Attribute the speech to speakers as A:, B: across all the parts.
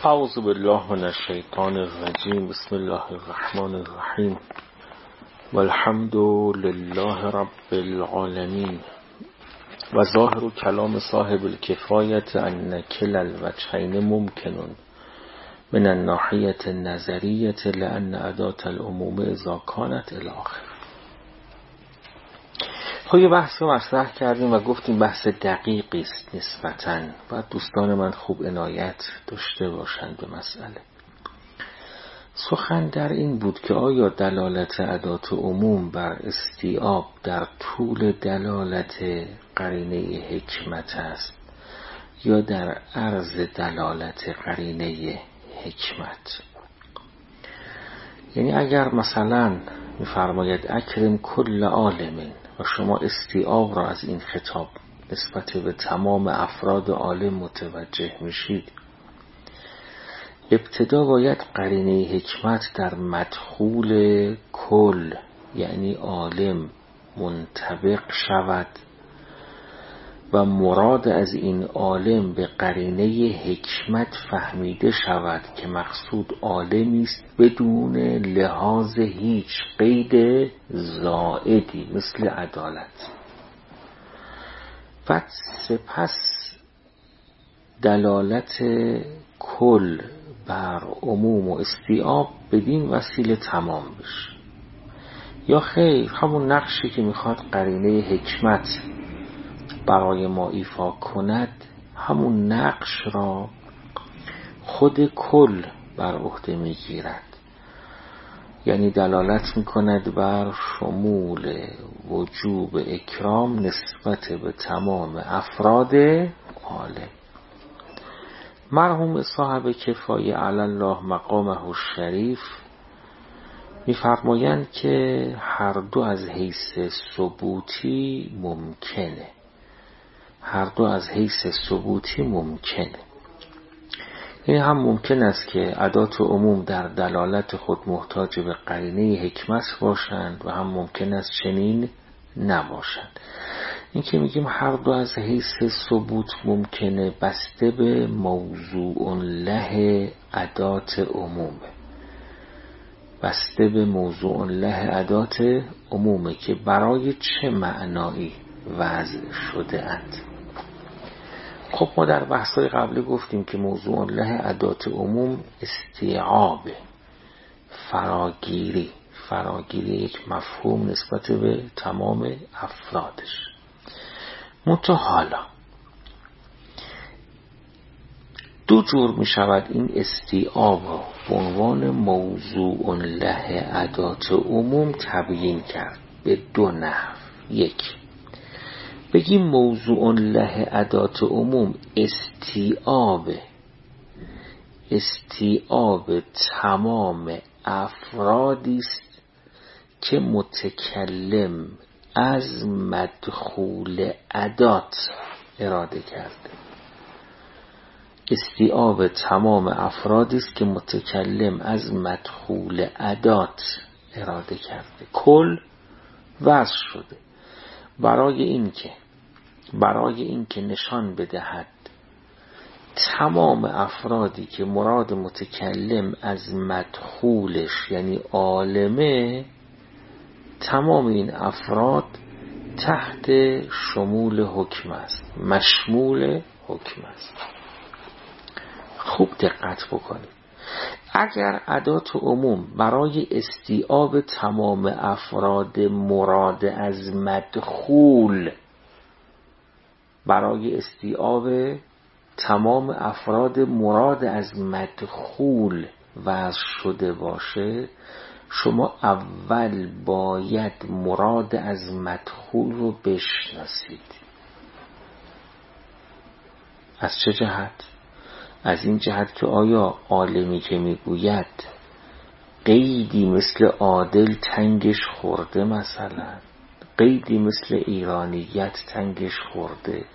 A: اعوذ بالله من الشیطان الرجیم. بسم الله الرحمن الرحیم والحمد لله رب العالمین. و ظاهر کلام صاحب الکفایت ان کلا الوجهین ممکن من الناحیة النظریة لأن اداة العموم اذا کانت الی آخر. خب یه بحث رو مطرح کردیم و گفتیم بحث دقیقی است نسبتاً، باید دوستان من خوب عنایت داشته باشند به مسئله. سخن در این بود که آیا دلالت اداة عموم بر استیعاب در طول دلالت قرینه حکمت است یا در عرض دلالت قرینه حکمت. یعنی اگر مثلا می‌فرماید اکرم کل عالم و شما استیعاب را از این خطاب نسبت به تمام افراد عالم متوجه میشید، ابتدا باید قرینه حکمت در مدخول کل یعنی عالم منطبق شود و مراد از این عالم به قرینه حکمت فهمیده شود که مقصود عالمی است بدون لحاظ هیچ قید زائدی مثل عدالت. و سپس دلالت کل بر عموم و استیعاب بدین وسیله تمام بشه، یا خیر همون نقشی که میخواد قرینه حکمت برای ما ایفا کند همون نقش را خود کل بر عهده میگیرد، یعنی دلالت میکند بر شمول وجوب اکرام نسبت به تمام افراد عالم. مرحوم صاحب کفایه علی الله مقامه الشریف میفرمایند که هر دو از حیث ثبوتی ممکنه، هر دو از حیث ثبوتی ممکنه. این هم ممکن است که ادات عموم در دلالت خود محتاج به قرینه حکمت باشند و هم ممکن است چنین نباشند. این که میگیم هر دو از حیث ثبوت ممکنه بسته به موضوع له ادات عمومه، بسته به موضوع له ادات عمومه که برای چه معنایی وضع شده اند. خب ما در بحث‌های قبلی گفتیم که موضوع له ادات عموم استیعاب، فراگیری یک مفهوم نسبت به تمام افرادش. منتها حالا دو جور می شود این استیعاب را به عنوان موضوع له ادات عموم تبیین کرد به دو نحو. یک، بگیم موضوع له ادات عموم استیعاب تمام افرادی است که متکلم از مدخول ادات اراده کرده. استیعاب تمام افرادی است که متکلم از مدخول ادات اراده کرده، کل وضع شده برای اینکه نشان بدهد تمام افرادی که مراد متکلم از مدخولش یعنی عالمه، تمام این افراد تحت شمول حکم است، مشمول حکم است. خوب دقت بکنید. اگر ادات عموم برای استیعاب تمام افراد مراد از مدخول، برای استیعاب تمام افراد مراد از مدخول وضع شده باشه، شما اول باید مراد از مدخول رو بشناسید. از چه جهت؟ از این جهت که آیا عالمی که میگوید قیدی مثل عادل تنگش خورده، مثلا قیدی مثل ایرانیت تنگش خورده،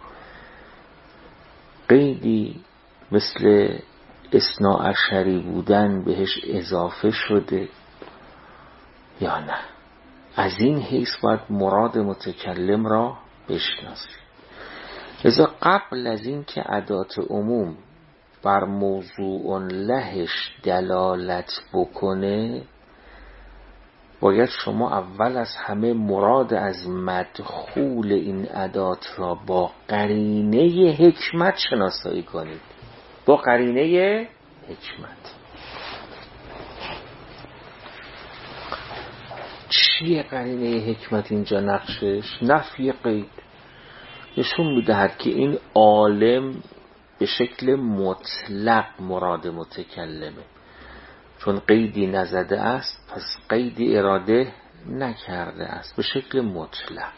A: قیدی مثل اثناعشری بودن بهش اضافه شده یا نه؟ از این حیث باید مراد متکلم را بشناسید. لذا قبل از این که ادات عموم بر موضوع لهش دلالت بکنه، باید شما اول از همه مراد از مدخول این ادات را با قرینه حکمت شناسایی کنید. با قرینه حکمت. چیه قرینه حکمت اینجا؟ نقشش نفی قید نشون میدهد که این عالم به شکل مطلق مراد متکلمه، چون قیدی نزده است پس قیدی اراده نکرده است، به شکل مطلق.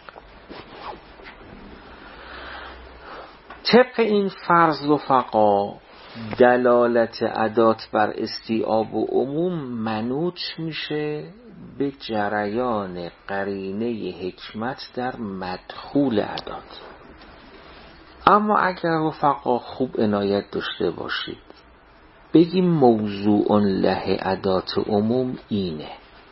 A: طبق این فرض رفقا دلالت ادات بر استیعاب و عموم منوط میشه به جریان قرینه حکمت در مدخول ادات. اما اگر رفقا خوب عنایت داشته باشید بگیم موضوع له ادات عموم اینه: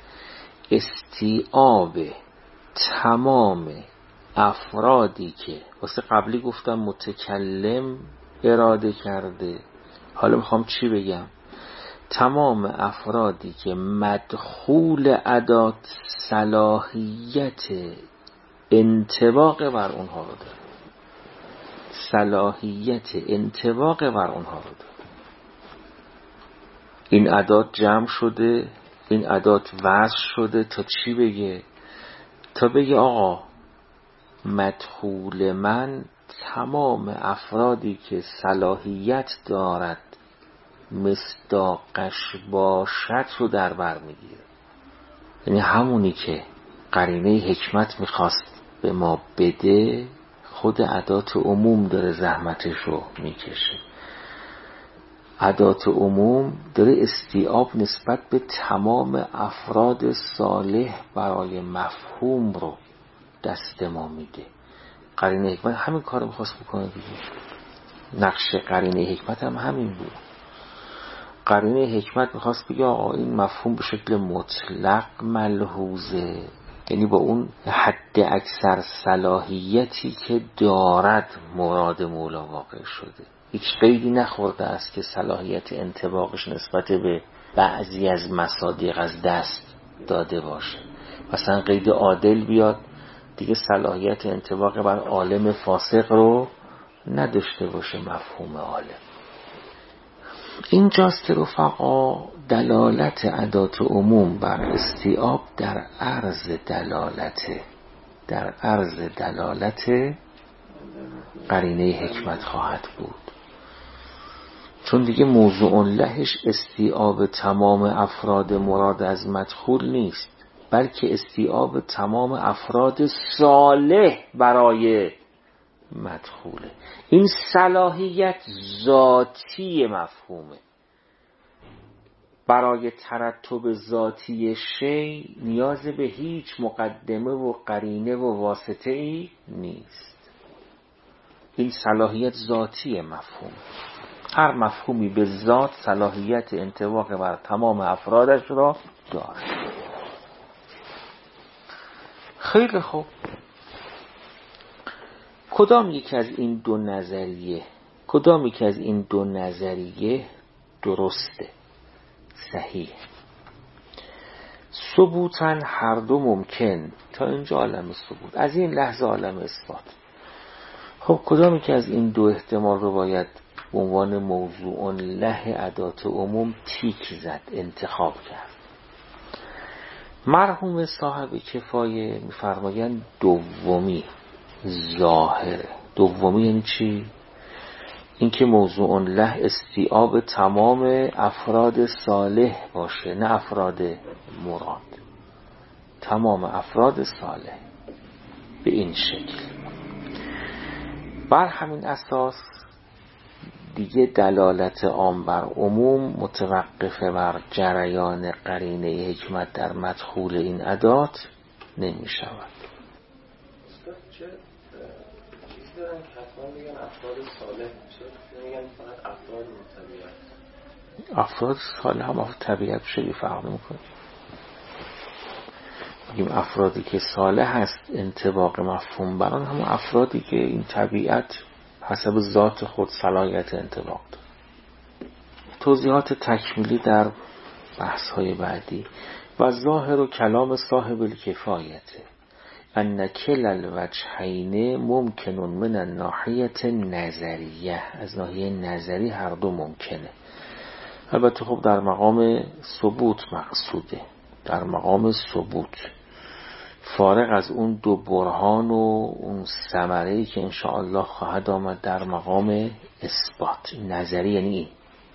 A: استیعاب تمام افرادی که واسه قبلی گفتم متکلم اراده کرده، حالا میخوام چی بگم؟ تمام افرادی که مدخول ادات صلاحیت انطباق بر اونها رو داره، صلاحیت انطباق بر اونها رو داره. این ادات جمع شده، این ادات وضع شده تا چی بگه؟ تا بگه آقا مدخول من تمام افرادی که صلاحیت دارد مصداقش باشد رو در بر میگیره. یعنی همونی که قرینه حکمت میخواست به ما بده خود ادات عموم داره زحمتش رو میکشه. ادات عموم داره استیعاب نسبت به تمام افراد صالح برای مفهوم رو دست ما میده. قرینه حکمت همین کار میخواست بکنه دیگه. نقش قرینه حکمت هم همین بود. قرینه حکمت میخواست بگه آقا این مفهوم به شکل مطلق ملحوظه، یعنی با اون حد اکثر صلاحیتی که دارد مراد مولا واقع شده. هیچ قیدی نخورده است که صلاحیت انطباقش نسبت به بعضی از مصادیق از دست داده باشه. مثلا قید عادل بیاد دیگه صلاحیت انطباق بر عالم فاسق رو نداشته باشه مفهوم عالم. اینجاست رفقا دلالت ادات عموم بر استیعاب در عرض دلالت قرینه حکمت خواهد بود. چون دیگه موضوع لهش استیعاب تمام افراد مراد از مدخول نیست، بلکه استیعاب تمام افراد صالح برای مدخوله. این صلاحیت ذاتی مفهومه. برای ترتب ذاتی شی نیاز به هیچ مقدمه و قرینه و واسطه ای نیست. این صلاحیت ذاتی مفهوم. هر مفهومی به ذات صلاحیت انطباق بر تمام افرادش را دارد. خیلی خوب. کدام یک از این دو نظریه درسته؟ صحیح. ثبوتاً هر دو ممکن. تا اینجا عالم ثبوت، از این لحظه عالم اثبات. خب کدام یک از این دو احتمال رو باید به عنوان موضوع له ادات عموم تیک زد، انتخاب کرد؟ مرحوم صاحب کفایه میفرمایند دومی ظاهره. دومی یعنی چی؟ اینکه موضوع له استیعاب تمام افراد صالح باشه، نه افراد مراد، تمام افراد صالح به این شکل. بر همین اساس دیگه دلالت عام بر عموم متوقف بر جریان قرینه حکمت در مدخول این ادات نمی شود.
B: چه چیزی دارن که حتما میگن افراد صالح، چه میگن فقط افراد طبیعت؟
A: افراد صالح هم افراد طبیعت شدی فرق نمی‌کنه. میگیم افرادی که صالح هست انطباق مفهوم بران هم افرادی که این طبیعت حسب ذات خود صلاحیت انطباق داره. توضیحات تکمیلی در بحث های بعدی. و ظاهر و کلام صاحب الکفایته ان کل الوجهین ممکن من الناحیه نظریه، از ناحیه نظری هر دو ممکنه. البته خب در مقام ثبوت مقصوده، در مقام ثبوت، فارغ از اون دو برهان و اون ثمره‌ای که انشاءالله خواهد آمد در مقام اثبات. نظری یعنی این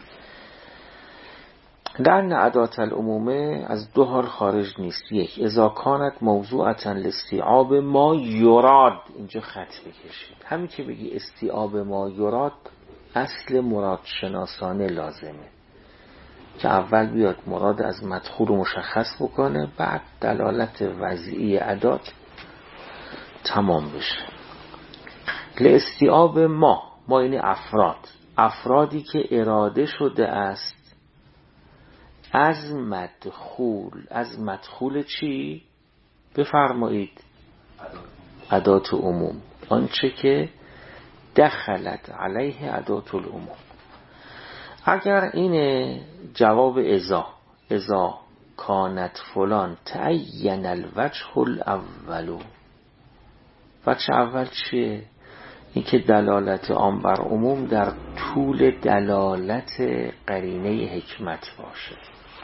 A: لأن ادات العمومه از دو حال خارج نیست. یک، اذا کانت موضوعتا لاستیعاب ما یراد، اینجا خط بکشید، همین که بگی استیعاب ما یراد اصل مراد شناسانه لازمه که اول بیاد مراد از مدخول رو مشخص بکنه، بعد دلالت وضعی ادات تمام بشه. لاستیعاب ما یعنی افرادی که اراده شده است از مدخول چی؟ بفرمایید ادات عموم، آنچه که دخلت علیه ادات العموم. اگر این جواب اذا کانت فلان تعین الوجه الاولو، وجه اول چیه؟ این که دلالت آن بر عموم در طول دلالت قرینه حکمت باشه.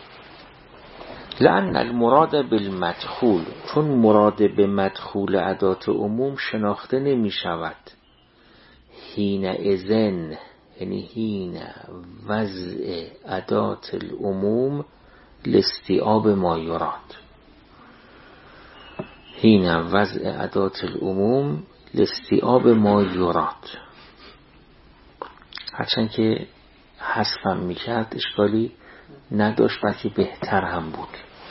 A: لأن المراد بالمدخول، چون مراد به مدخول ادات عموم شناخته نمی شود. حین اذن یعنی حین وضع ادات العموم لاستیعاب ما یراد، حین وضع ادات العموم لاستیعاب ما یراد. هرچند که حذفم میکرد اشکالی نداشت، بلکه بهتر هم بود.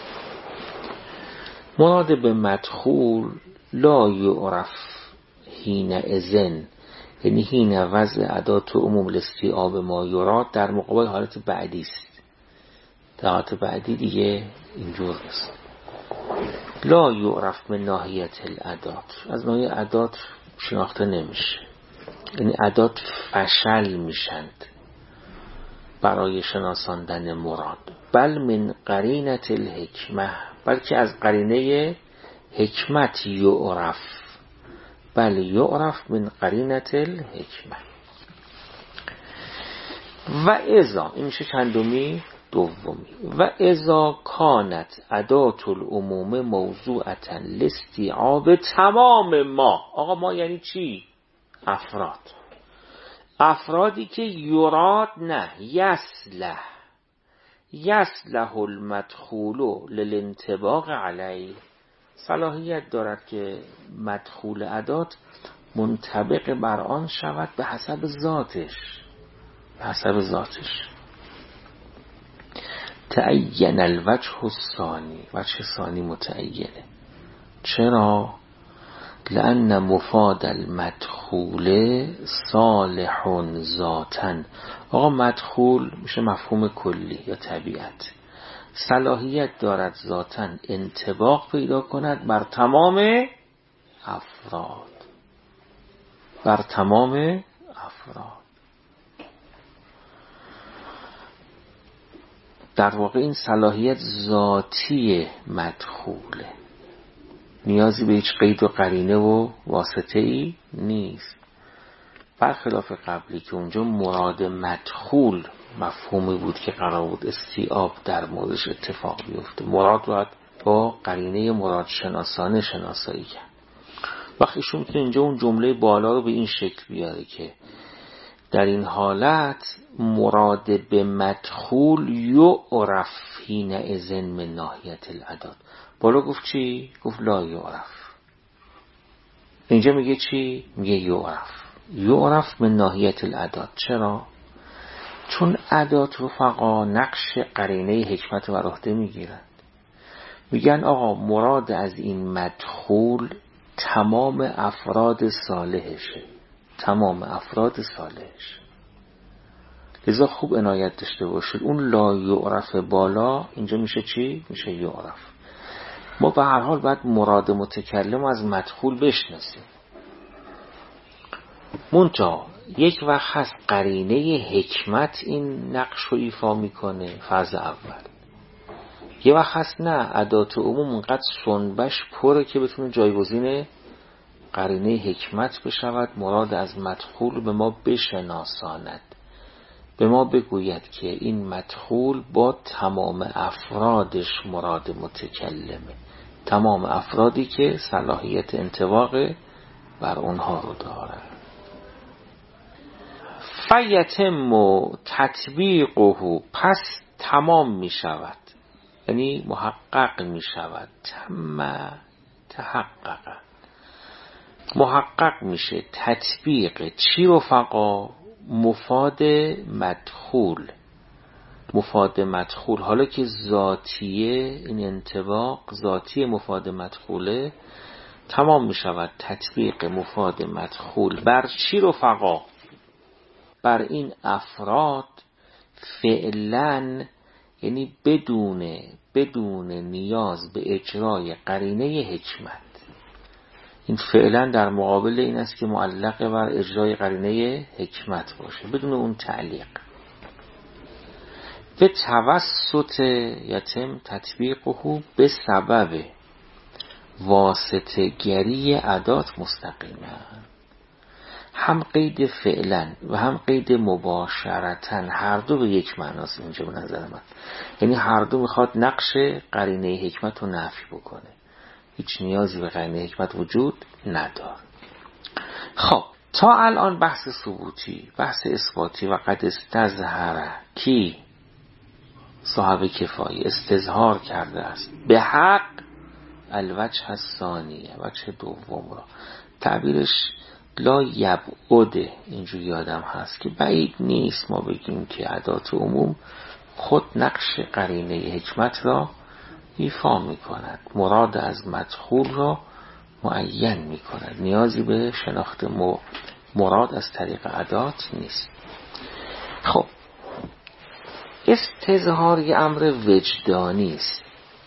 A: مراد به مدخول لا یعرف حین اذن یعنی حین وضع ادات عموم لاستیعاب ما یراد، در مقابل حالت بعدی است. در حالت بعدی دیگه اینجور است. لا یعرف من ناحیت الادات، از ناحیه ادات شناخته نمیشه، یعنی ادات فشل میشند برای شناساندن مراد. بل من قرینت الحکمه، بلکه از قرینه حکمت یعرف، بل یعرف من قرینت الحکمه. و اذا، این میشه چندمی؟ دومی. و اذا کانت ادات العموم موضوعتا لاستیعاب تمام ما. آقا ما یعنی چی؟ افرادی که یراد نه یصلح المدخول للانطباق علیه، صلاحیت دارد که مدخول ادات منطبق بر آن شود به حسب ذاتش. تعین الوجه الثانی، وجه ثانی متعینه. چرا؟ لأن مفاد المدخول صالح ذاتن. آقا مدخول میشه مفهوم کلی یا طبیعت، صلاحیت دارد ذاتن انطباق پیدا کند بر تمام افراد. در واقع این صلاحیت ذاتی مدخوله، نیازی به هیچ قید و قرینه و واسطه ای نیست، برخلاف قبلی که اونجا مراد مدخول مفهومی بود که قرار بود استیعاب در موردش اتفاق بیفته. مراد باید با قرینه مراد شناسانه شناسایی کرد. وقتی ایشون میتونه اینجا اون جمله بالا رو به این شکل بیاره که در این حالت مراد به مدخول یعرف حین اذن من ناحیت الادات. بالا گفت چی؟ گفت لا یعرف. اینجا میگه چی؟ میگه یعرف من ناحیت الادات. چرا؟ چون ادات رفقا نقش قرینه حکمت بر عهده میگیرند. میگن آقا مراد از این مدخول تمام افراد صالحشه. لذا خوب عنایت داشته باشید، اون لا یعرف بالا اینجا میشه چی؟ میشه یعرف. ما به هر حال باید مراد متکلم از مدخول بشناسیم. منتها یک وقت هست قرینه حکمت این نقش رو ایفا میکنه، فرض اول. یه وقت هست نه، ادات عموم اونقدر سنبش پره که بتونه جایگزین قرینه حکمت بشود، مراد از مدخول به ما بشناساند، به ما بگوید که این مدخول با تمام افرادش مراد متکلمه، تمام افرادی که صلاحیت انطباق بر اونها رو داره. فیتم تطبیقه، پس تمام می شود، یعنی محقق می شود. تحقق محقق میشه. تطبیق چی رفقا؟ مفاد مدخول. مفاد مدخول، حالا که ذاتیه این انطباق، ذاتی مفاد مدخوله، تمام می شود تطبیق مفاد مدخول بر چی رفقا؟ بر این افراد فعلا، یعنی بدون نیاز به اجرای قرینه حکمت. این فعلا در مقابل این است که معلق بر اجرای قرینه حکمت باشه، بدون اون تعلیق. به توسط یتم تطبیقه به سبب واسطه گری ادات مستقیما. هم قید فعلا و هم قید مباشرتا، هر دو به یک معناست اینجا به نظر من. یعنی هر دو میخواد نقش قرینه حکمت رو نفی بکنه، هیچ نیازی به قرینه حکمت وجود نداره. خب تا الان بحث ثبوتی، بحث اثباتی و قد استظهر کی صاحب کفایه استظهار کرده است به حق الوجه الثانیه، وجه دوم را. تعبیرش لا یبعد، اینجوری یادم هست که بعید نیست ما بگیم که ادات عموم خود نقش قرینه حکمت را ایفا می کند، مراد از مدخول را معین می کند، نیازی به شناخت مراد از طریق ادات نیست. خب استظهار یه امر وجدانی است،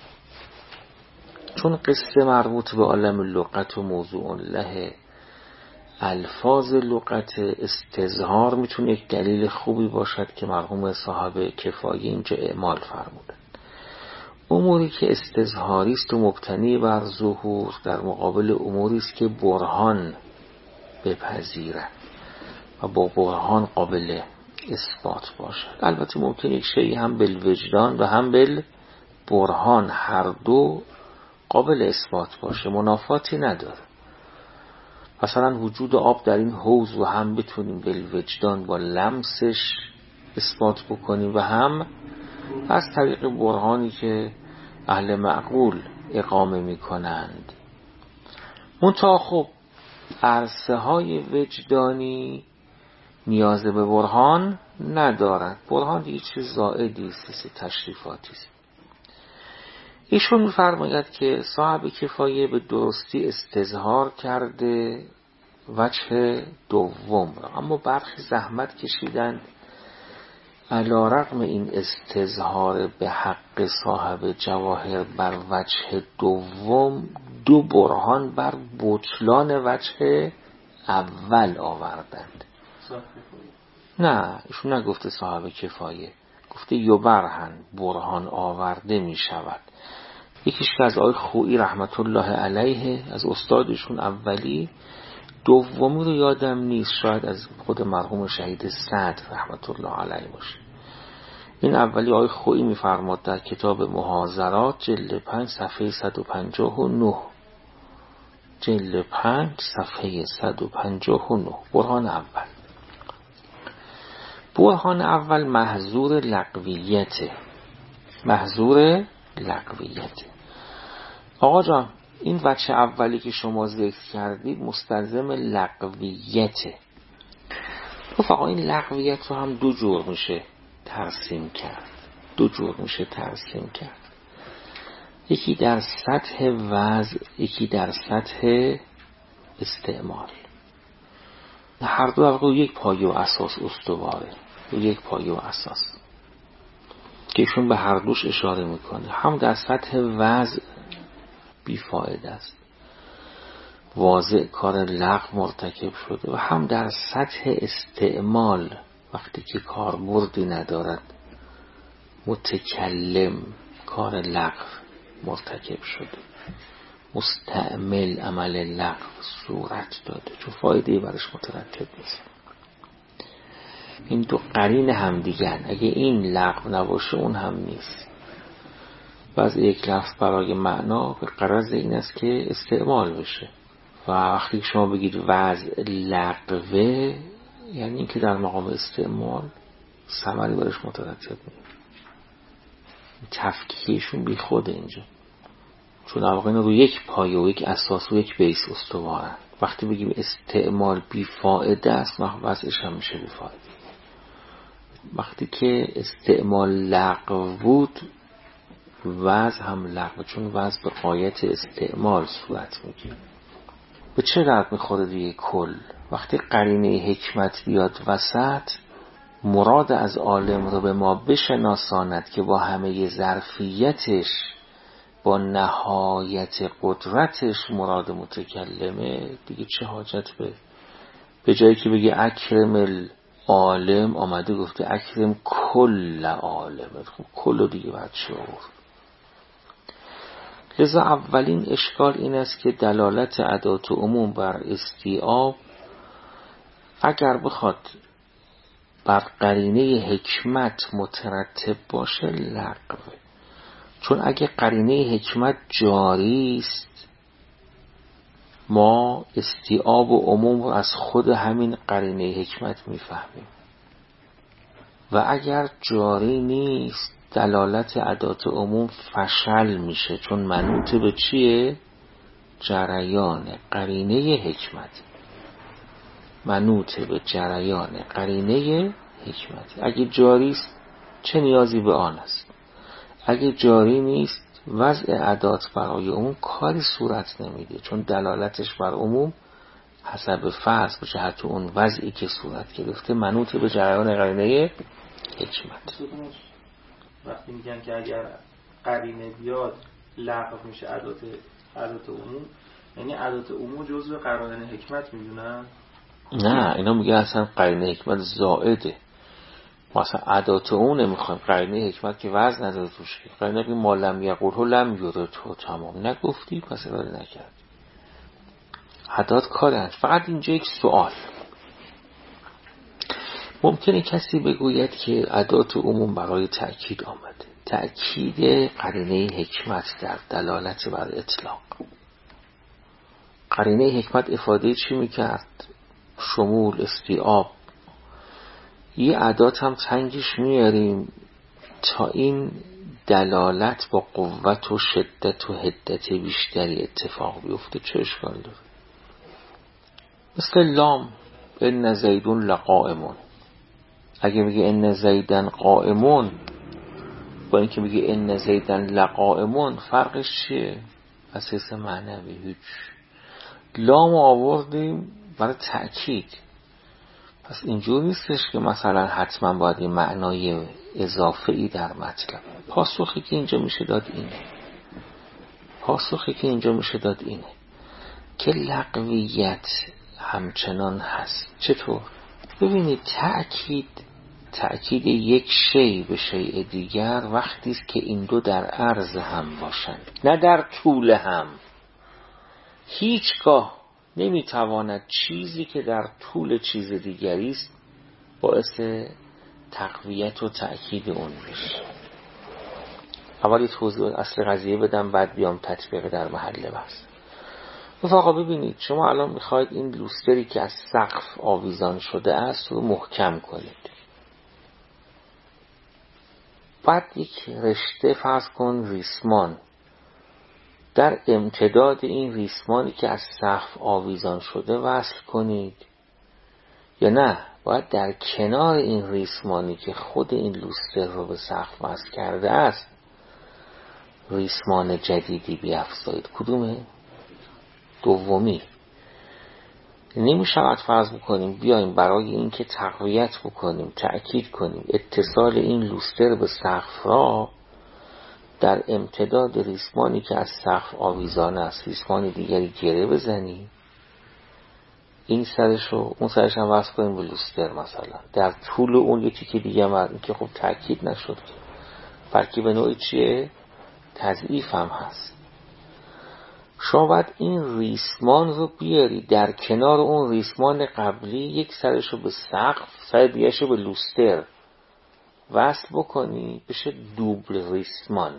A: چون قصه مربوط به عالم لغت و موضوع له الفاظ لغت، استظهار میتونه یک دلیل خوبی باشد که مرحوم صاحب کفایه اینجا اعمال فرمودن. اموری که استظهاری است و مبتنی بر ظهور در مقابل اموری است که برهان بپذیرد و با برهان قابل اثبات باشد. البته ممکن یک شیء هم بالوجدان و هم بالبرهان هر دو قابل اثبات باشه، منافاتی نداره. مثلا وجود آب در این حوض و هم بتونیم بالوجدان با لمسش اثبات بکنیم و هم از طریق برهانی که اهل معقول اقامه می کنند. منتها خب عرصه های وجدانی نیاز به برهان ندارند. برهان دیگه چیز زائدی است، تشریفاتی است. ایشون می‌فرماید که صاحب کفایه به درستی استظهار کرده وجه دوم را، اما برخی زحمت کشیدند علی رغم این استظهار به حق صاحب جواهر بر وجه دوم دو برهان بر بطلان وجه اول آوردند. نه ایشون نگفته صاحب کفایه، گفته یبرهن، برهان آورده می شود. یکیش که از آقای خویی رحمت الله علیه از استادشون اولی، دومی رو یادم نیست، شاید از خود مرحوم شهید سعد رحمت الله علیه باشه. این اولی آقای خویی می‌فرماد در کتاب محاضرات جلد 5 صفحه 159، جلد 5 صفحه 159. برهان اول، برهان اول محظور لغویته، محظور لغویته. آقا جان این وجه اولی که شما ذکر کردید مستلزم لغویته. رفقا این لغویت رو هم دو جور میشه ترسیم کرد، یکی در سطح وضع، یکی در سطح استعمال. هر دو در واقع یک پایه و اساس استواره، یک پایه و اساس که ایشون به هر دوش اشاره میکنه. هم در سطح وضع بیفایده است واضح کار لغو مرتکب شده و هم در سطح استعمال وقتی که کاربردی ندارد متکلم کار لغو مرتکب شده، مستعمل عمل لغو صورت داده، چون فایده برش مترتب نیست. این دو قرین هم دیگرن. اگه این لغو نباشه اون هم نیست. بعض یک لفظ برای معنا به غرض این است که استعمال بشه و وقتی شما بگید وضع لغوه یعنی این که در مقام استعمال ثمری برش مترتب نیست. تفکیکشون بی خود اینجا، چون در واقع اینا رو یک پایه و یک اساس و یک بیس استوارن. وقتی بگیم استعمال بی فایده است وضعش هم میشه بی فایده. وقتی که استعمال لغو بود وضع هم لغو، چون وضع به غایت استعمال صورت میگیره. به چه درد میخوره دیگه کل؟ وقتی قرینه حکمت بیاد وسط، مراد از عالم رو به ما بشناساند که با همه ظرفیتش، با نهایت قدرتش مراد متکلمه، دیگه چه حاجت به جایی که بگه اکرم العالم آمده گفته اکرم کل عالم. خب کل دیگه باید چه آورد؟ لذا اولین اشکال این است که دلالت ادات عموم بر استیعاب اگر بخواد بر قرینه حکمت مترتب باشه لغوه. چون اگه قرینه حکمت جاری است ما استیعاب و عموم رو از خود همین قرینه حکمت میفهمیم و اگر جاری نیست دلالت ادات عموم فشل میشه، چون منوط به چیه؟ جریان قرینه حکمت، منوط به جریان قرینه حکمت. اگه جاری است چه نیازی به آن است؟ اگه جاری نیست وضع ادات برای عموم کاری صورت نمیده، چون دلالتش بر عموم حسب فرض به جهت اون وضعی که صورت گرفته منوط به جریان قرینه حکمت.
B: وقتی میگن که اگر قرینه بیاد لغو میشه ادات عموم، یعنی ادات عموم جزء قرائن حکمت میدونن؟
A: نه، اینا میگه اصلا قرینه حکمت زائده. مثلا ادات عموم نمیخوایم، قرینه حکمت که وزن نداره توش، قرینه که ما لم یقوله لم یره تو تمام نگفتی پس اراده نکرد. ادات کارن. فقط اینجا یک سوال، ممکنه کسی بگوید که ادات عموم برای تأکید آمده، تأکید قرینه حکمت در دلالت بر اطلاق. قرینه حکمت افاده چی میکرد؟ شمول، استیعاب. یه ادات هم تنگش میاریم تا این دلالت با قوت و شدت و حدت بیشتری اتفاق بیفته. چه اشکال داره؟ مثل لام، ان زیدون لقائمون. اگه میگه ان زیدن قائمون با اینکه میگه ان زیدن لقائمون فرقش چیه؟ اساس معنوی هیچ. لام آوردیم برای تأکید. پس اینجور نیستش که مثلا حتما باید این معنای اضافه‌ای در مطلب. پاسخی که اینجا میشه داد اینه که لغویت همچنان هست. چطور؟ ببینید تأکید یک شی به شیء دیگر وقتی است که این دو در عرض هم باشند، نه در طول هم. هیچگاه نمیتواند چیزی که در طول چیز دیگری است باعث تقویت و تأکید اون بشه. اولی توضیح اصل قضیه بدم بعد بیام تطبیق در محل بحث. رفقا ببینید شما الان میخواید این لوستری که از سقف آویزان شده است رو محکم کنید. بعد یک رشته فرض کن ریسمان در امتداد این ریسمانی که از سقف آویزان شده وصل کنید، یا نه باید در کنار این ریسمانی که خود این لوستر رو به سقف وصل کرده است ریسمان جدیدی بیافزایید؟ کدومه؟ دومی. نمیشود فرض بکنیم بیایم برای اینکه تقویت بکنیم، تأکید کنیم اتصال این لوستر به سقف را در امتداد ریسمانی که از سقف آویزان است ریسمان دیگری گره بزنیم این سرشو اون سرش هم وصل کنیم به لوستر مثلا، در طول اون یه تیکه دیگه هم که خب تأکید نشد، بلکه به نوعی چیه؟ تضعیف هم هست. شما باید این ریسمان رو بیاری در کنار اون ریسمان قبلی، یک سرشو به سقف، سر دیگه‌شو به لوستر وصل بکنی، بشه دوبل ریسمان.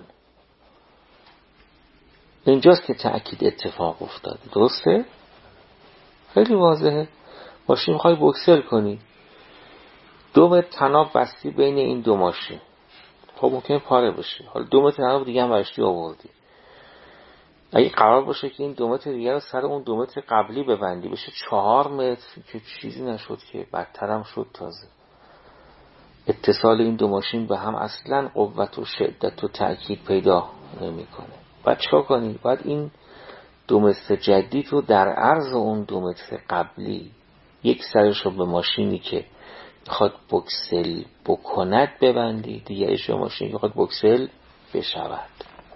A: اینجاست که تأکید اتفاق افتاده. درسته؟ خیلی واضحه. ماشین میخوای بوکسل کنی، 2 متر تناب بستی بین این دو ماشین، خب ممکنه پاره بشه. حالا 2 متر تناب دیگه هم برشتی آوردی. اگه قرار باشه که این 2 متر دیگه رو سر اون 2 متر قبلی ببندی، بشه 4 متر، که چیزی نشد که بدتر هم شد. تازه اتصال این دو ماشین به هم اصلا قوت و شدت و تأکید پیدا نمیکنه. باید چیکار کنی؟ باید این 2 متر جدید رو در عرض اون 2 متر قبلی، یک سرش رو به ماشینی که میخواد بوکسل بکند ببندی، دیگرش به ماشینی که میخواد بوکسل بشود.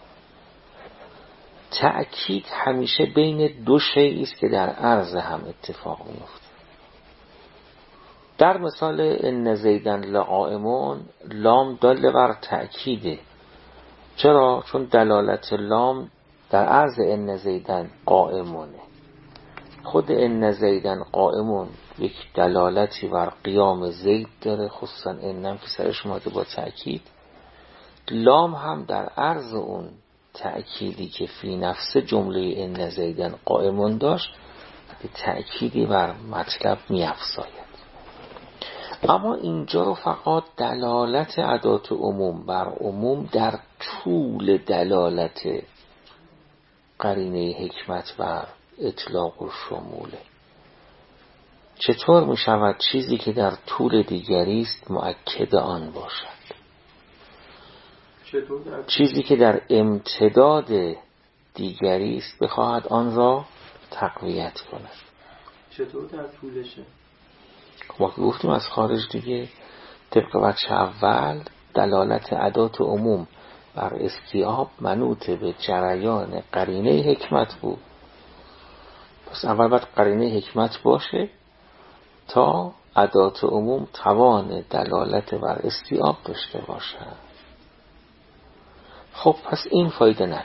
A: تأکید همیشه بین دو شیئی است که در عرض هم اتفاق میفته. در مثال ان زیدن لقائمون، لام دال بر تأکیده. چرا؟ چون دلالت لام در عرض ان زیدن قائمونه. خود ان زیدن قائمون یک دلالتی بر قیام زید داره، خصوصا انم که سرش اومده با تأکید. لام هم در عرض اون تأکیدی که فی نفس جمله ان زیدن قائمون داشت، به تأکیدی بر مطلب می‌افزاید. اما اینجا رو فقط دلالت ادات عموم بر عموم در طول دلالت قرینه حکمت بر اطلاق و شموله. چطور می شود چیزی که در طول دیگری است مؤکد آن باشد؟ چیزی که در امتداد دیگری است بخواهد آن را تقویت کند؟
B: چطور در طولشه؟
A: ما که گفتیم از خارج دیگه، طبق وجه اول دلالت ادات عموم بر استیعاب منوط به جریان قرینه حکمت بود. پس اول باید قرینه حکمت باشه تا ادات عموم توان دلالت بر استیعاب داشته باشه. خب پس این فایده نداره.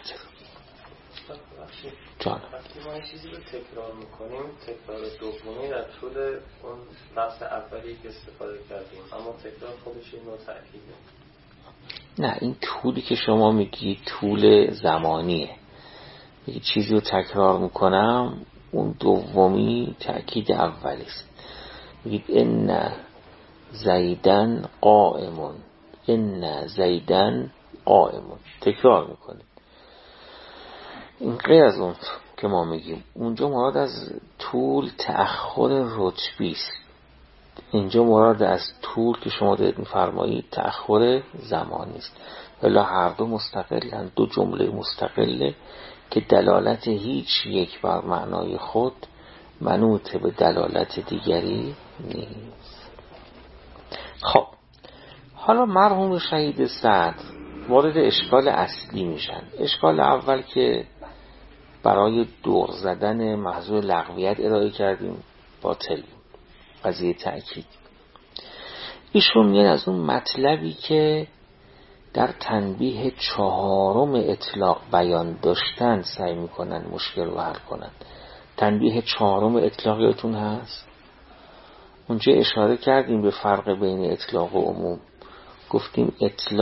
A: جان
B: وقتی ما این چیزی رو تکرار میکنیم، تکرار دومی در طول اون بحث اولی که استفاده کردیم، اما تکرار خودش این نوع تأکیده.
A: نه، این طولی که شما میگی طول زمانیه. میگی چیزی رو تکرار میکنم، اون دومی تأکید اولی است. میگید ان زیدن قائمون، ان زیدن قائمون، تکرار میکنید. این غیر از اون که ما میگیم. اونجا مراد از طول تأخر رتبی است، اینجا مراد از طول که شما دارید میفرمایید تأخر زمانی است. ولی هر دو مستقلن، دو جمله مستقله که دلالت هیچ یک بر معنای خود منوط به دلالت دیگری نیست. خب حالا مرحوم شهید صدر وارد اشکال اصلی میشن. اشکال اول که برای دور زدن محضور لغویت ارائه کردیم باطل، قضیه تأکید. ایشون میاد از اون مطلبی که در تنبیه 4 اطلاق بیان داشتن سعی میکنن مشکل رو حل کنن. تنبیه 4 اطلاق یادتون هست؟ اونجا اشاره کردیم به فرق بین اطلاق و عموم. گفتیم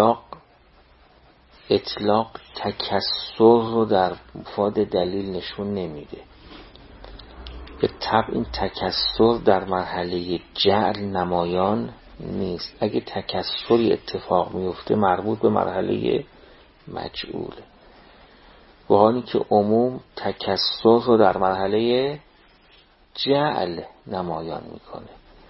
A: اطلاق تکسر رو در مفاد دلیل نشون نمیده. به طبع این تکسر در مرحله جعل نمایان نیست. اگه تکسری اتفاق میفته مربوط به مرحله مجعوله، به حالی که عموم تکسر رو در مرحله جعل نمایان میکنه،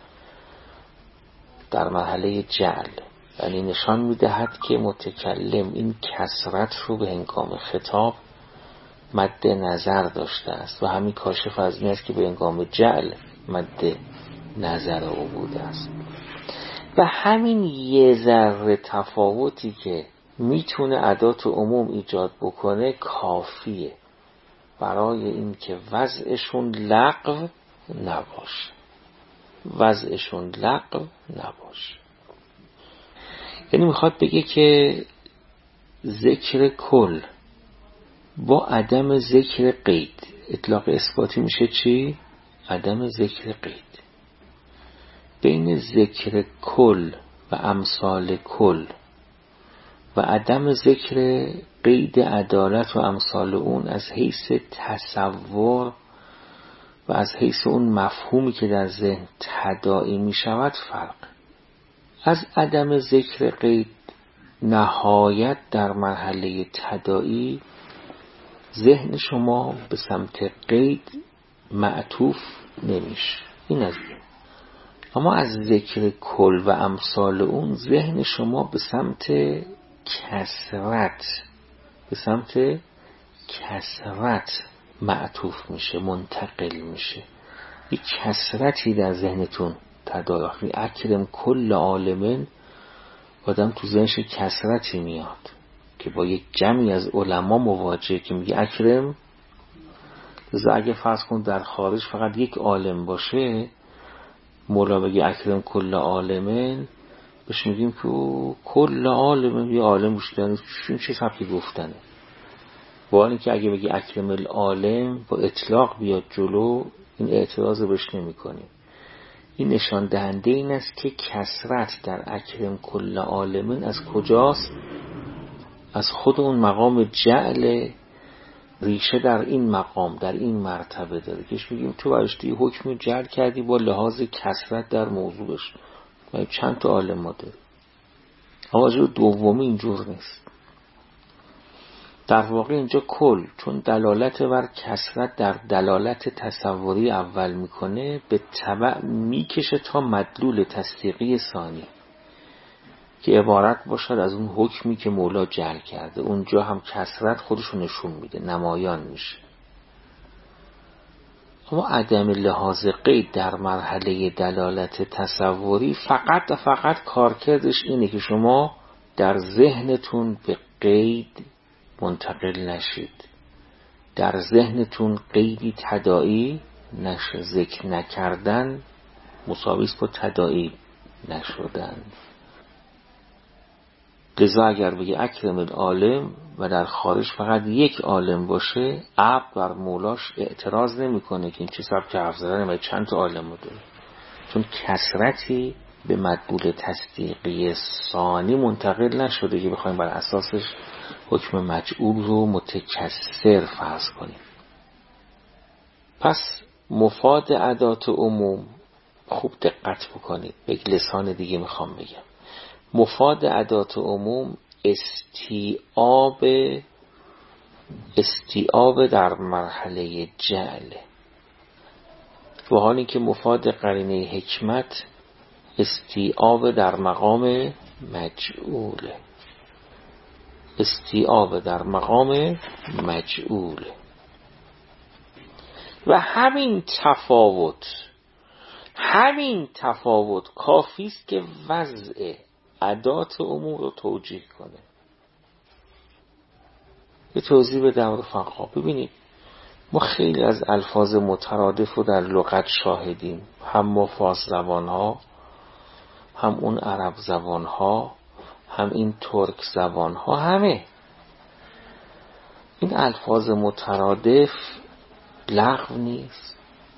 A: در مرحله جعل. یعنی نشان میدهد که متکلم این کسرت رو به هنگام خطاب مد نظر داشته است و همین کاشف از این است که به هنگام جعل مد نظر او بوده است. و همین یه ذره تفاوتی که میتونه ادات عموم ایجاد بکنه کافیه برای این که وضعشون لغو نباشه، وضعشون لغو نباشه. یعنی میخواد بگه که ذکر کل با عدم ذکر قید، اطلاق اثباتی میشه چی؟ عدم ذکر قید. بین ذکر کل و امثال کل و عدم ذکر قید عدالت و امثال اون از حیث تصور و از حیث اون مفهومی که در ذهن تداعی می شود فرق. از عدم ذکر قید نهایت در مرحله تداعی ذهن شما به سمت قید معطوف نمیشه، این از این. اما از ذکر کل و امثال اون ذهن شما به سمت کثرت معطوف میشه، منتقل میشه. یک کثرتی در ذهنتون تداعی. اکرم کل عالمین، آدم تو ذهنش کثرتی میاد که با یک جمعی از علما مواجه که میگه اکرم. لذا اگه فرض کن در خارج فقط یک عالم باشه، مولا بگه اکرم کل عالمین، بهش میگیم که کل عالمین یه عالم بوشتن، چه سبکی گفتنه. با اینکه اگه بگی اکرم العالم با اطلاق بیاد جلو، این اعتراض بهش نمی کنیم. این نشان دهنده این است که کثرت در اکرم کل عالمین از کجاست؟ از خود اون مقام جعل، ریشه در این مقام، در این مرتبه داره. کهش میگیم تو برشتی حکمی جعل کردی با لحاظ کثرت در موضوعش، چند تا عالم ما داره. اما جو دومی اینجور نیست. در واقع اینجا کل چون دلالت بر کثرت در دلالت تصوری اول میکنه، به تبع میکشه تا مدلول تصدیقی ثانی که عبارت باشد از اون حکمی که مولا جعل کرده. اونجا هم کثرت خودشو نشون میده، نمایان میشه. اما عدم لحاظ قید در مرحله دلالت تصوری فقط کارکردش اینه که شما در ذهنتون به قید منتقل نشید، در ذهنتون قیدی تداعی نشه. ذکر نکردن مساویست با تداعی نشدن. لذا اگر بگه اکرم العالم و در خارج فقط یک عالم باشه، عبد بر مولاش اعتراض نمیکنه که این چه سبب که حرف زدن و چند تا عالم داره، چون کثرتی به مدلول تصدیقی ثانی منتقل نشده که بخوایم بر اساسش حکم مجعول رو متکثر فرض کنیم. پس مفاد ادات عموم، خوب دقت بکنید، به لسان دیگه میخوام بگم. مفاد ادات عموم استیعاب در مرحله جعل، و حالی که مفاد قرینه حکمت استیعاب در مقام مجعوله. استیعاب در مقام مجعوله. و همین تفاوت کافی است که وضع ادات عموم رو توجیه کنه. یه توضیح به دور فقها. ببینید ما خیلی از الفاظ مترادف رو در لغت شاهدیم، هم ما فارس زبان ها، هم اون عرب زبان ها، هم این ترک زبان ها، همه این الفاظ مترادف لغو نیست.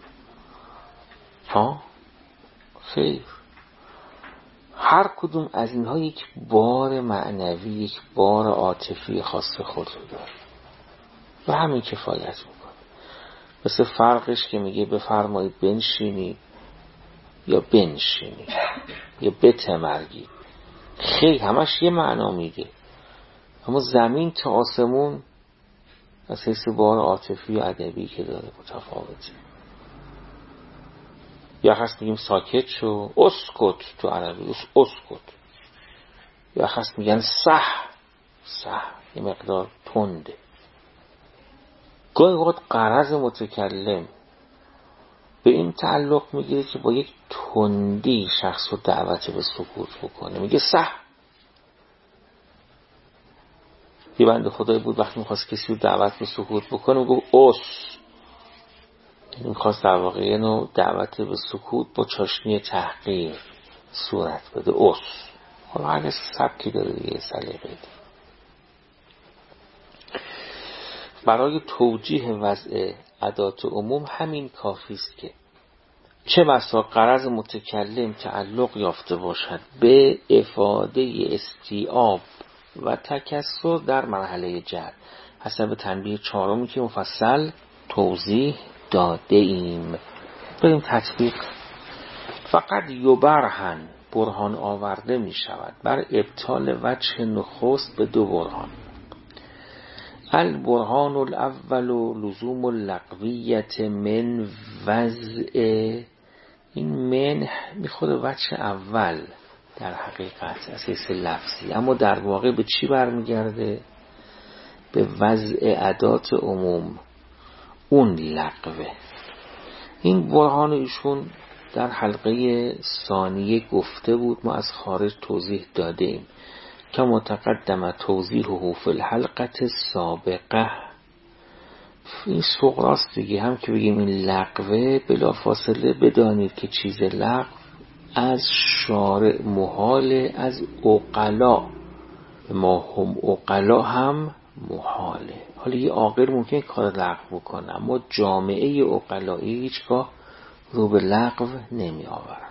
A: خیر، هر کدوم از اینها یک بار معنوی، یک بار عاطفی خاص خود رو داره و همین کفایت میکنه. مثل فرقش که میگه بفرمایید بنشینید یا بنشینید یا بتمرگید، خیلی همش یه معنا میده، اما زمین تا آسمون از حیث بار عاطفی و ادبی که داره متفاوته. یا هست میگیم ساکت شو، اسکت تو عربی، اسکت. یا هست میگن صح، یه مقدار تنده. گاهی وقت غرض متکلم به این تعلق میگیره که با یک تندی شخص رو دعوت به سکوت بکنه، میگه صح. یه بنده خدایی بود وقتی میخواست کسی رو دعوت به سکوت بکنه میگه اس. این خواست در واقع یه نوع دعوت به سکوت با چاشنی تحقیر صورت بده. حالا هر سبکی داره دیگه، سلیقه‌ای. برای توجیه وضع ادات عموم همین کافی است که چه بسا غرض متکلم تعلق یافته باشد به افاده استیعاب و تکسر در مرحله جر، حسب تنبیه 4 که مفصل توضیح داده ایم. بریم تطبیق. فقط یبرهن، برهان آورده می شود بر ابطال وجه نخست به 2 برهان. البرهان الاول لزوم اللغویت من وضع، این من میخوره وجه اول در حقیقت از حیث لفظی، اما در واقع به چی برمیگرده؟ به وضع ادات عموم، اون لغوه. این برهان ایشون در حلقه ثانیه گفته بود، ما از خارج توضیح داده ایم که متقدم توضیحه فی الحلقه سابقه. این سقراست دیگه، هم که بگیم این لغوه بلا فاصله بدانید که چیز لغو از شارع محال، از عقلا ما هم عقلا هم محاله. حالا یه عاقل ممکن کار لغو بکنه، اما جامعه عقلایی هیچگاه رو به لغو نمی آورد.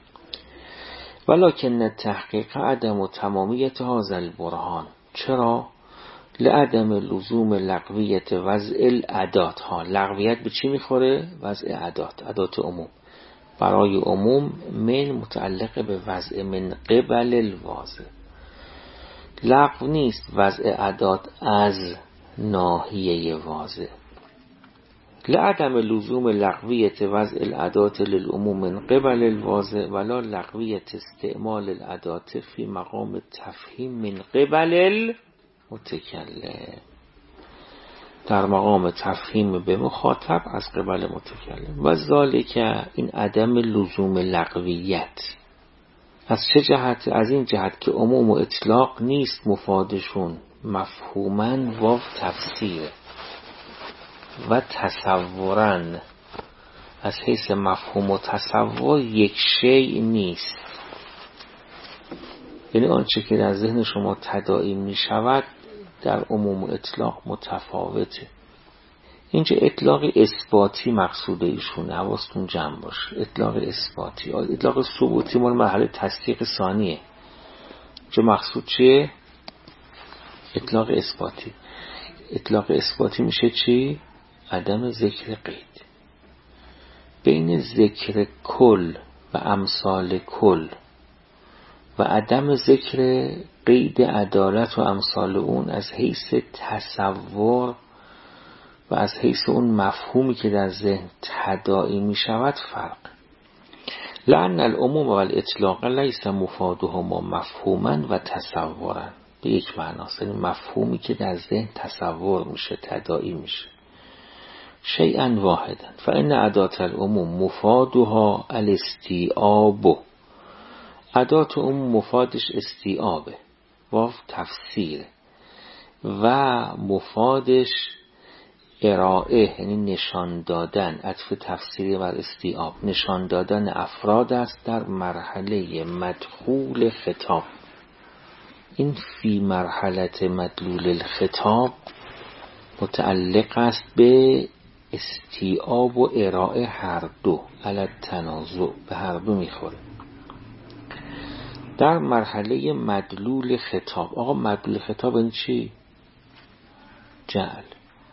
A: ولکن تحقیق عدم و تمامیت هذا البرهان. چرا؟ لعدم لزوم لغویت وضع الادات ها. لغویت به چی میخوره؟ وضع ادات عموم. برای عموم من متعلق به وضع من قبل الواضع. لغو نیست وضع ادات از ناحیه واضع. لعدم لزوم لغویت وضع الادات للعموم من قبل الواضع ولا لغویت استعمال الادات فی مقام تفهیم من قبل المتکلم. در مقام تفهیم به مخاطب از قبل متکلم. و ذالک، این عدم لزوم لغویت از چه جهت؟ از این جهت که عموم و اطلاق نیست مفادشون مفهوماً و تفسیر و تصورن. از حیث مفهوم و تصور یک شیء نیست، یعنی آنچه که در ذهن شما تداعی می شود در عموم و اطلاق متفاوته. اینجا اطلاق اثباتی مقصود ایشونه، حواستون جمع باشه. اطلاق اثباتی، اطلاق ثبوتی مال مرحله تصدیق ثانیه. چه مقصود چیه؟ اطلاق اثباتی. اطلاق اثباتی میشه چی؟ عدم ذکر قید. بین ذکر کل و امثال کل و عدم ذکر قید عدالت و امثال اون از حیث تصور و از حیث اون مفهومی که در ذهن تداعی می شود فرق. لأن العموم و الاطلاق لیس مفادهما مفهوما و تصورا. به یک معناست، یعنی مفهومی که در ذهن تصور میشه، تداعی میشه. شیئا واحدا. فإن ادات العموم مفادها الاستیعاب. ادات عموم مفادش استیعابه و تفسیر، و مفادش ارائه، یعنی نشان دادن. عطف تفسیری بر استیعاب، نشان دادن افراد است در مرحله مدخول خطاب. این فی مرحله مدلول الخطاب متعلق است به استیعاب و ارائه، هر دو علی التنازع، به هر دو میخوره. در مرحله مدلول خطاب، آقا مدلول خطاب این چی؟ جعل.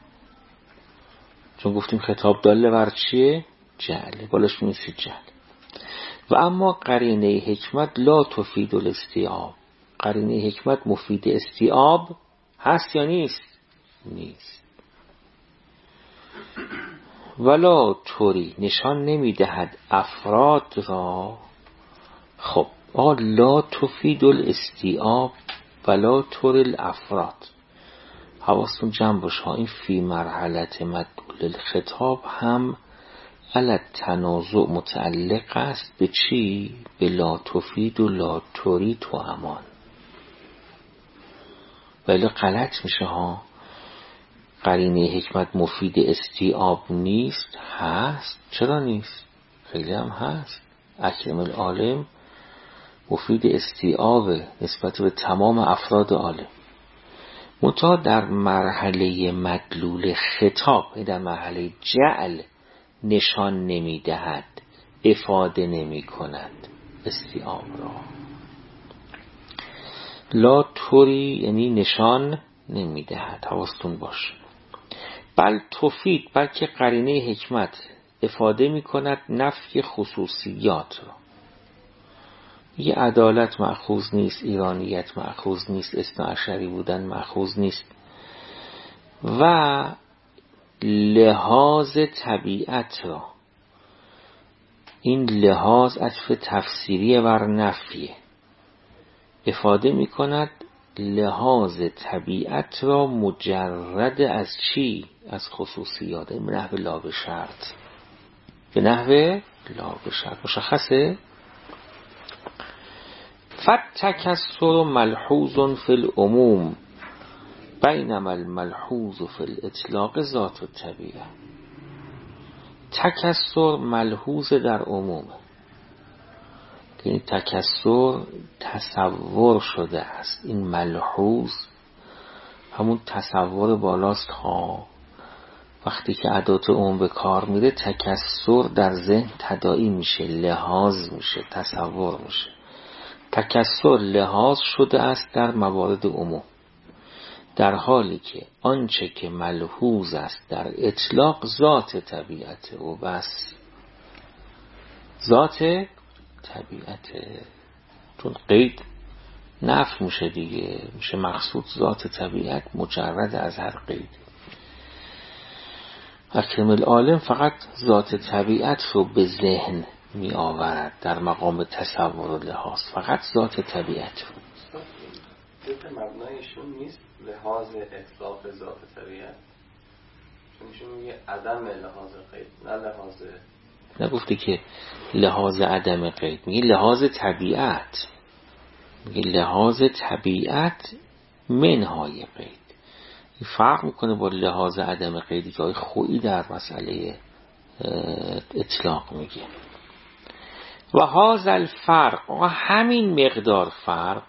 A: چون گفتیم خطاب داله بر چیه؟ جعل، بالاش میسی جعل. و اما قرینه حکمت لا تفید الاستیعاب. قرینه حکمت مفید استیعاب هست یا نیست؟ نیست. ولا طوری نشان نمیدهد افراد را. خب لا تفید الاستیعاب ولا طور الافراد. حواستون جمع باشه، این فی مرحله مدلول الخطاب هم علی التنازع متعلق است به چی؟ به لا تفید و لا طوری تو امان. ولی غلط میشه ها. قرینه حکمت مفید استیعاب نیست؟ هست. چرا نیست؟ خیلی هم هست. اکرم العالم مفید استیعاب نسبت به تمام افراد عالم، منتها در مرحله مدلول خطاب، در مرحله جعل نشان نمی دهد، افاده نمی کند استیعاب را. لا طوری یعنی نشان نمی دهد، حواستون باشه. بل تفید، بلکه قرینه حکمت افاده می کند نفی خصوصیات را. یه عدالت مأخوذ نیست، ایرانیت مأخوذ نیست، اثناعشری بودن مأخوذ نیست، و لحاظ طبیعت را، این لحاظ عطف تفسیری بر نفیه، افاده می کند لحاظ طبیعت را مجرد از چی؟ از خصوصیات، به نحو لا به شرط، به نحو لا به شرط. مشخصه؟ فالتکسر ملحوظ فی العموم بینما الملحوظ فی الاطلاق ذات الطبیعه. تکسر ملحوظ در عموم، یعنی تکسر تصور شده است. این ملحوظ همون تصور بالاست ها. وقتی که ادات عموم به کار میره تکسر در ذهن تداعی میشه، لحاظ میشه، تصور میشه. تکسر لحاظ شده است در موارد عموم، در حالی که آنچه که ملحوظ است در اطلاق ذات طبیعت و بس. ذات طبیعت، چون قید نفی میشه دیگه، میشه مقصود ذات طبیعت مجرد از هر قید. اکرم العالم فقط ذات طبیعت رو به ذهن می آورد در مقام تصور و لحاظ، فقط ذات طبیعت رو.
C: ذات مبنایشون نیست لحاظ اطلاق ذات طبیعت، چونشون میگه عدم لحاظ قید، نه لحاظ،
A: نگفته که لحاظ عدم قید، میگه لحاظ طبیعت، میگه لحاظ طبیعت منهای قید. این فرق میکنه با لحاظ عدم قیدی که خویی در مسئله اطلاق میگه. و هذا الفرق، و همین مقدار فرق،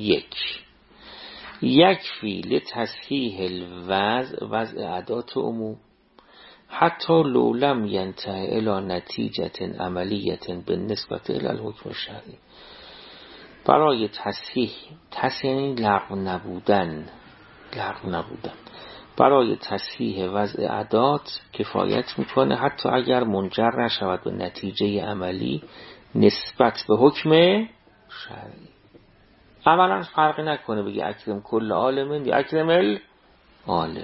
A: یکفی لتصحیح وضع ادات عموم حتی لو لم ینتهی الی نتیجه عملیه بالنسبه الی الحکم الشرعی. برای تصحیح یعنی لغو نبودن، برای تصحیح وضع ادات کفایت میکنه حتی اگر منجر نشود به نتیجه عملی نسبت به حکم شرعی. عملا فرقی نکنه بگی اکرم کل عالم یا اکرم العالم.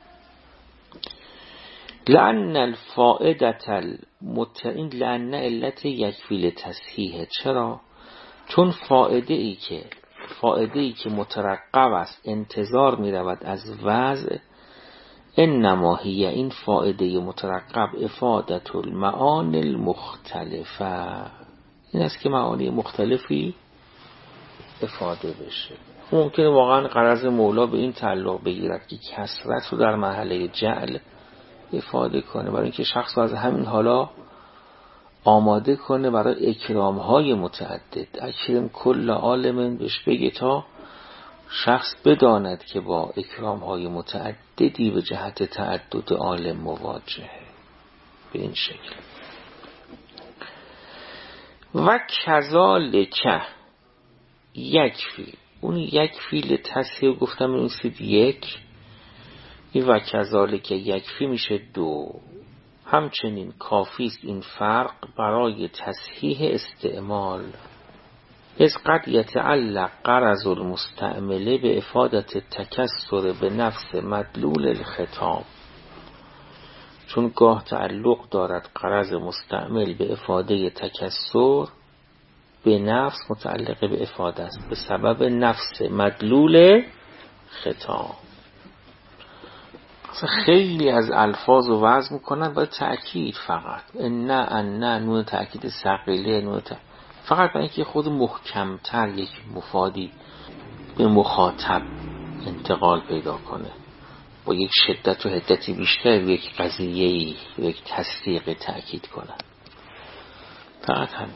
A: لأن الفائدة المتعین لأن علت یکفی لتصحیح. چرا؟ چون فائده ای که مترقب است، انتظار می رود از وضع، انما هی، این فائده مترقب افادت المعانی المختلفه، این است که معانی مختلفی افاده بشه. ممکنه واقعا غرض مولا به این تعلق بگیرد که کثرت رو در مرحله جعل افاده کنه، برای اینکه شخص رو از همین حالا آماده کنه برای اکرام‌های متعدد. اکرم کل عالم بهش بگه تا شخص بداند که با اکرام‌های متعددی به جهت تعدد عالم مواجهه. به این شکل. و کذالک یکفی، اون یکفی لتصحیح گفتم بنویسید یک، این و کذالک یکفی میشه دو. همچنین کافی است این فرق برای تصحیح استعمال. از قد یتعلق غرض المستعمله به افادت تکسر به نفس مدلول الخطاب، چون گاه تعلق دارد غرض مستعمل به افاده تکسر به نفس متعلق به افاده است به سبب نفس مدلول خطاب. خیلی از الفاظ رو وضع میکنن با تأکید فقط نه نون تأکید ثقیله، فقط برای اینکه خود محکمتر یک مفادی به مخاطب انتقال پیدا کنه. با یک شدت و حدتی بیشتر یک قضیه‌ای یک تصدیق تأکید کنن. فقط همین.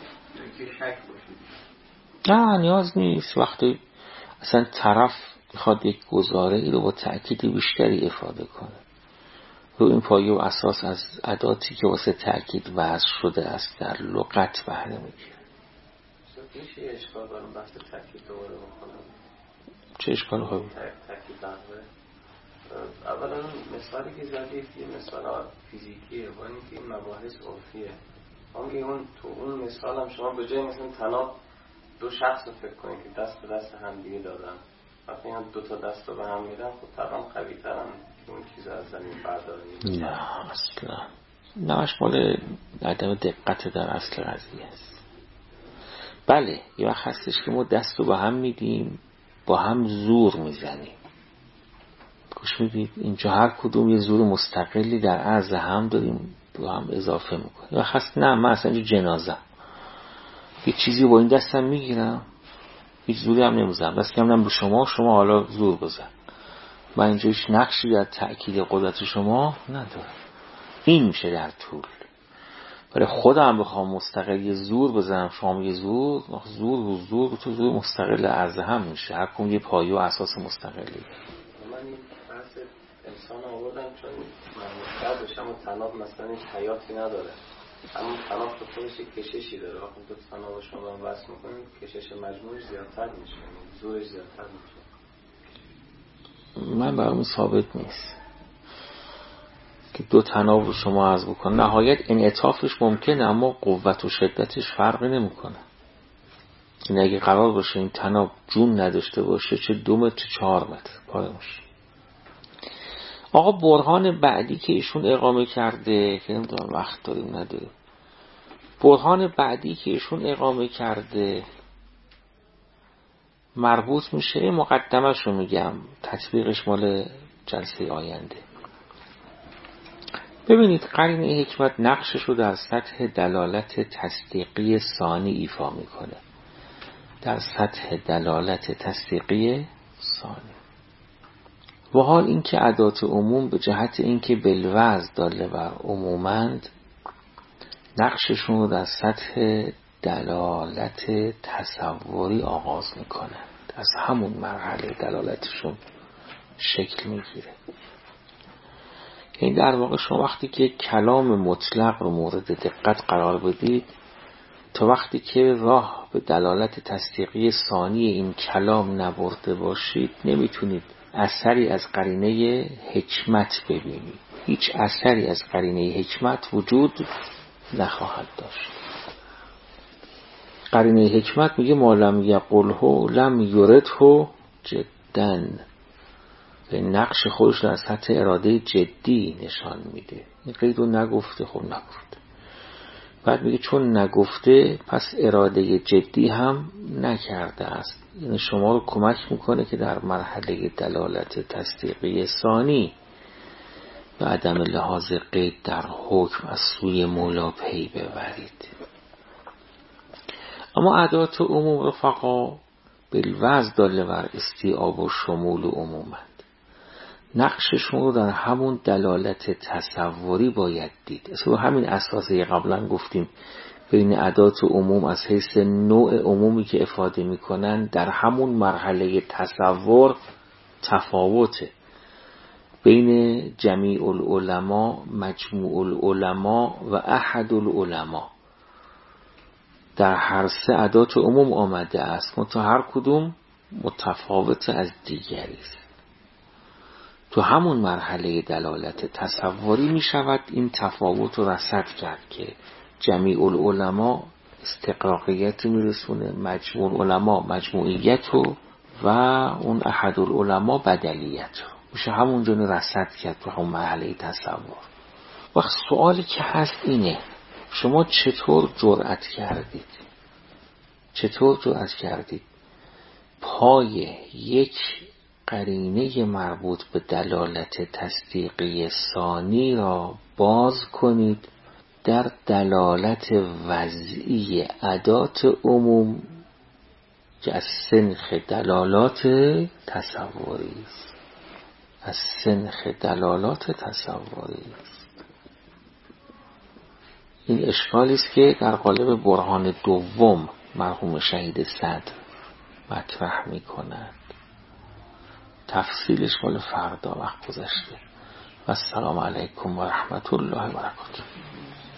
A: نه نیاز نیست. وقتی اصلا طرف میخواد یک گزاره ای رو با تأکید بیشتری افاده کنه، رو این پایه و اساس از اداتی که واسه تأکید وضع شده است در لغت بهره میگیره.
C: میشه اشکال برام بحث تأکید دوباره بکنم؟
A: چه اشکال خوبی؟
C: تأکید لغوه. اولا مثالی که زدید یه مثال فیزیکیه و اینکه این مباحث عرفیه. اون تو اون مثال هم شما به جای مثلا تناب دو شخص رو فکر کنید که دست به دست هم دیگه دادن، وقتی هم دو تا دست رو به هم میدن خب طبعا قوی ترن که اون چیز از زمین بردارید.
A: نه اصلا نمش مال عدم دقت در اصل قضیه است. بله یه وقت هستش که ما دست رو با هم میدیم، با هم زور میزنیم. گوش میدید اینجا هر کدوم یه زور مستقلی در عرض هم داریم با هم اضافه میکنیم. یا هست نه من اصلا اینجا جنازه یه چیزی با این دستم میگیرم، هیچ زوری هم نمیزنم، دست کمونم به شما حالا زور بزن. من اینجا هیچ نقشی در تأکید قدرت شما ندارم. این میشه در طول. ولی خودم بخوام مستقل یه زور بزنم شما یه زور و تو زور مستقل عرض هم میشه. هر کدوم یه پایه و اساس مستقلی.
C: من این بحث انسان آوردم چون من مستقل بشم و تناب مثلا این حیاتی نداره، اما تناب تو خودش کششی داره. وقتی تو تناب شما وصل میکنید کشش مجموعش زیادتر میشه، زورش زیادتر میشه.
A: من برام ثابت نیست که دو تناب رو شما عرض بکن. نهایت انعطافش ممکنه اما قوت و شدتش فرقی نمیکنه. این اگه قرار باشه این تناب جون نداشته باشه چه 2 متر چه 4 متر پاره میشه. آقا برهان بعدی که ایشون اقامه کرده که نمیدونم وقت داریم نداریم، برهان بعدی که ایشون اقامه کرده مربوط میشه، مقدمش رو میگم، تطبیقش مال جلسه آینده. ببینید قرینه حکمت نقشش رو در سطح دلالت تصدیقی ثانی ایفا میکنه. در سطح دلالت تصدیقی ثانی. و حال اینکه ادات عموم به جهت اینکه بالوضع داله بر عمومند، نقششون رو در سطح دلالت تصوری آغاز میکنند. از همون مرحله دلالتشون شکل میگیره. این در واقع شما وقتی که کلام مطلق رو مورد دقت قرار بدید، تا وقتی که راه به دلالت تصدیقی ثانی این کلام نبرده باشید نمیتونید اثری از قرینه حکمت ببینید. هیچ اثری از قرینه حکمت وجود نخواهد داشت. قرینه حکمت میگه ما لم یقله لم یرده جدن، به نقش خودش در سطح اراده جدی نشان میده. این قیدو نگفته، خب نگفته. بعد میگه چون نگفته پس اراده جدی هم نکرده است. یعنی شما رو کمک میکنه که در مرحله دلالت تصدیقی ثانی به عدم لحاظ قید در حکم از سوی مولا پی ببرید. اما ادات عموم رفقا بالوضع داله بر استیعاب و شمول و عمومند. نقششون رو در همون دلالت تصوری باید دید. اصلا همین اساسه قبلا گفتیم بین ادات عموم از حیث نوع عمومی که افاده میکنن در همون مرحله تصور تفاوته. بین جمیع العلماء، مجموع العلماء و احد العلماء در هر سه ادات عموم آمده است، منتها هر کدوم متفاوت از دیگری است. تو همون مرحله دلالت تصوری می شود این تفاوت رو رصد کرد که جمیع العلماء استقراقیت می رسونه، مجموع العلماء مجموعیت و اون احد العلماء بدلیت رو میشه همونجا رصد کرد تو همون مرحله تصور. وقت سوالی که هست اینه شما چطور جرأت کردید پای یک قرینه مربوط به دلالت تصدیقی ثانی را باز کنید در دلالت وضعی ادات عموم که از سنخ دلالات تصوری است. از سنخ دلالات تصوری است. این اشکالی است که در قالب برهان دوم مرحوم شهید صدر مطرح می کند. تفصیلش مال فردا وقت گذشته. و السلام علیکم و رحمت الله و برکاته.